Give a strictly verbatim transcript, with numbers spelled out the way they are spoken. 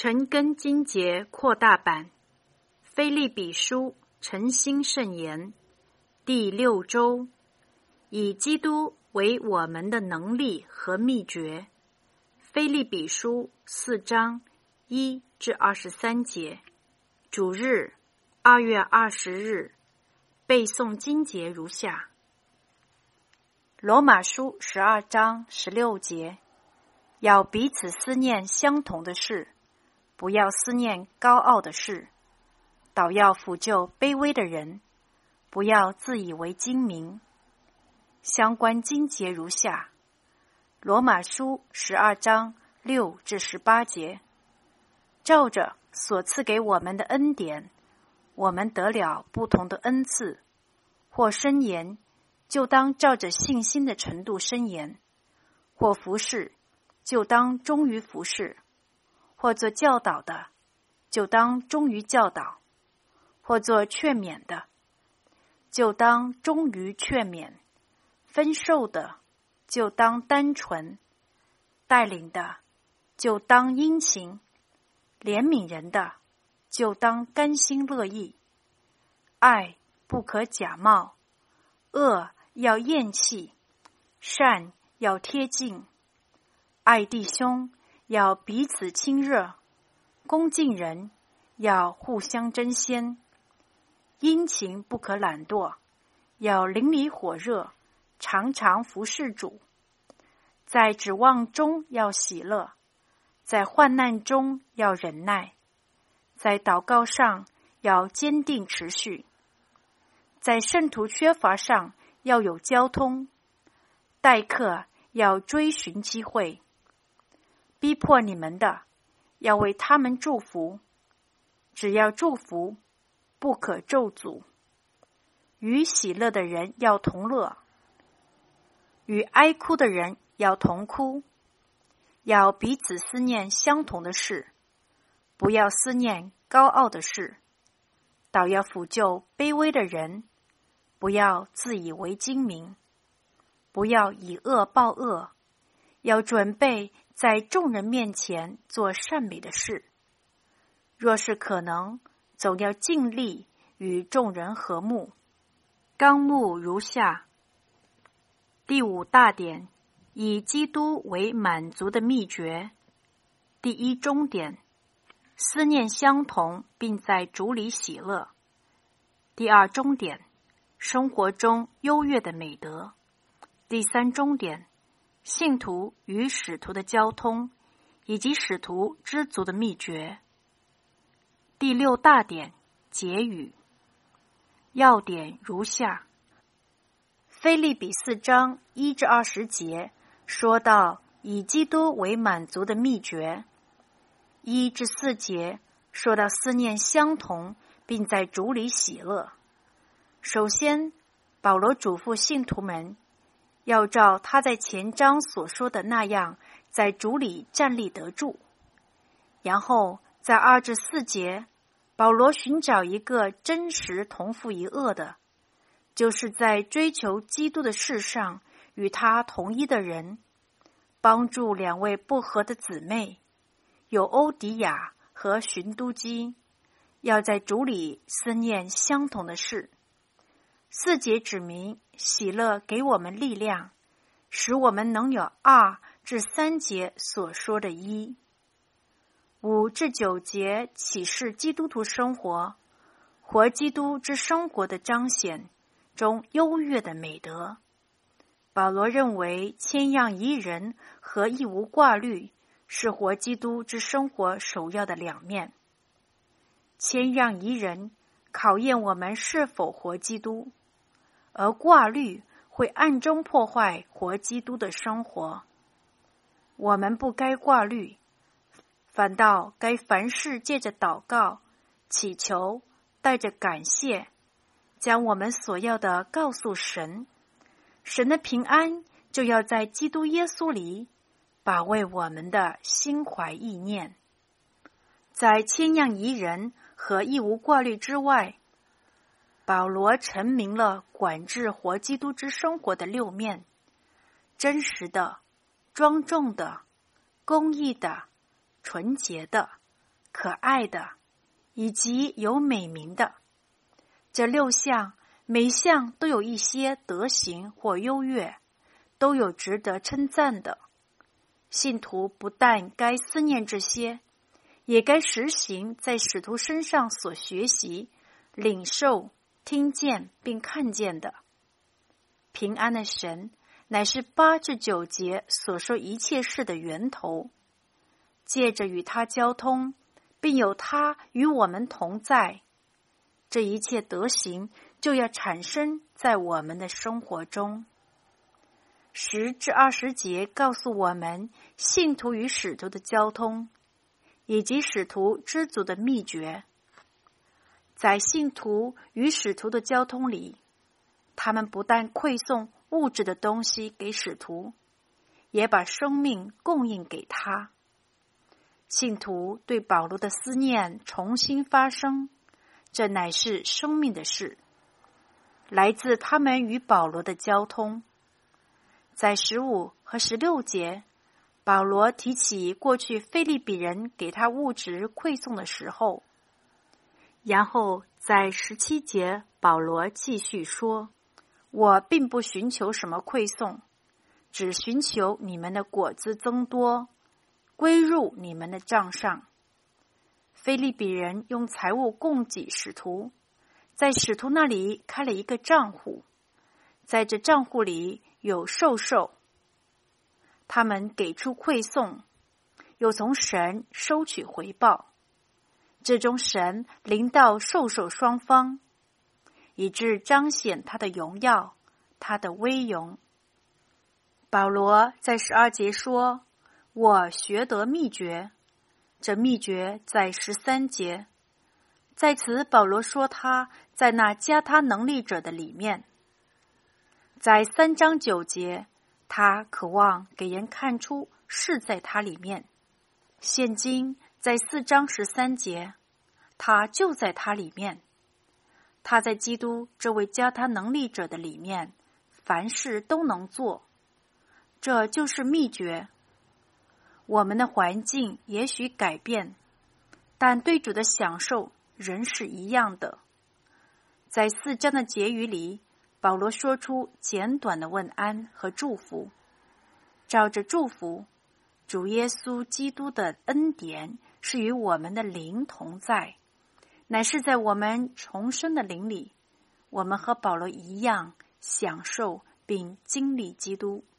陈根金节扩大版，腓立比书诚心圣言，第六周，以基督为我们的能力和秘诀。腓立比书四章一至二十三节。主日，二月二十日，背诵经节如下：罗马书十二章十六节，要彼此思念相同的事，不要思念高傲的事，倒要抚救卑微的人，不要自以为精明。相关经节如下：罗马书十二章六至十八节，照着所赐给我们的恩典，我们得了不同的恩赐，或申言，就当照着信心的程度申言；或服事，就当忠于服事；或做教导的，就当忠于教导；或做劝勉的，就当忠于劝勉；分授的，就当单纯；带领的，就当殷勤；怜悯人的，就当甘心乐意。爱不可假冒，恶要厌弃，善要贴近。爱弟兄要彼此亲热，恭敬人要互相争先。殷勤不可懒惰，要邻里火热，常常服侍主。在指望中要喜乐，在患难中要忍耐，在祷告上要坚定持续，在圣徒缺乏上要有交通，待客要追寻机会。逼迫你们的，要为他们祝福，只要祝福，不可咒诅。与喜乐的人要同乐，与哀哭的人要同哭。要彼此思念相同的事，不要思念高傲的事，倒要抚救卑微的人，不要自以为精明，不要以恶报恶，要准备在众人面前做善美的事。若是可能，总要尽力与众人和睦。纲目如下：第五大点，以基督为满足的秘诀。第一中点，思念相同，并在主里喜乐。第二中点，生活中优越的美德。第三中点，信徒与使徒的交通，以及使徒知足的秘诀。第六大点，结语。要点如下：腓立比四章一至二十节说到以基督为满足的秘诀。一至四节说到思念相同，并在主里喜乐。首先，保罗嘱咐信徒们要照他在前章所说的那样，在主里站立得住。然后在二至四节，保罗寻找一个真实同父一轭的，就是在追求基督的事上与他同一的人，帮助两位不和的姊妹，有欧迪亚和寻都基，要在主里思念相同的事。四节指明喜乐给我们力量，使我们能有二至三节所说的一。五至九节启示基督徒生活，活基督之生活的彰显中优越的美德。保罗认为谦让宜人和一无挂虑是活基督之生活首要的两面。谦让宜人考验我们是否活基督，而挂虑会暗中破坏活基督的生活。我们不该挂虑，反倒该凡事借着祷告、祈求，带着感谢，将我们所要的告诉神。神的平安就要在基督耶稣里把卫我们的心怀意念。在谦让宜人和一无挂虑之外，保罗陈明了管制活基督之生活的六面：真实的、庄重的、公义的、纯洁的、 可爱的，以及有美名的。这六项，每项都有一些德行或优越，都有值得称赞的。信徒不但该思念这些，也该实行在使徒身上所学习、领受、听见并看见的。平安的神乃是八至九节所说一切事的源头，借着与他交通，并有他与我们同在，这一切德行就要产生在我们的生活中。十至二十节告诉我们信徒与使徒的交通，以及使徒知足的秘诀。在信徒与使徒的交通里，他们不但馈送物质的东西给使徒，也把生命供应给他。信徒对保罗的思念重新发生，这乃是生命的事，来自他们与保罗的交通。在十五和十六节，保罗提起过去腓立比人给他物质馈送的时候，然后在十七节，保罗继续说：我并不寻求什么馈送，只寻求你们的果子增多，归入你们的账上。腓立比人用财物供给使徒，在使徒那里开了一个账户，在这账户里有授受，他们给出馈送，又从神收取回报，这种神临到授受双方，以致彰显他的荣耀，他的威荣。保罗在十二节说：我学得秘诀，这秘诀在十三节。在此保罗说他在那加他能力者的里面。在三章九节，他渴望给人看出是在他里面。现今在四章十三节，他就在他里面。他在基督这位加他能力者的里面，凡事都能做。这就是秘诀。我们的环境也许改变，但对主的享受仍是一样的。在四章的结语里，保罗说出简短的问安和祝福。照着祝福，主耶稣基督的恩典是与我们的灵同在，乃是在我们重生的灵里，我们和保罗一样享受并经历基督。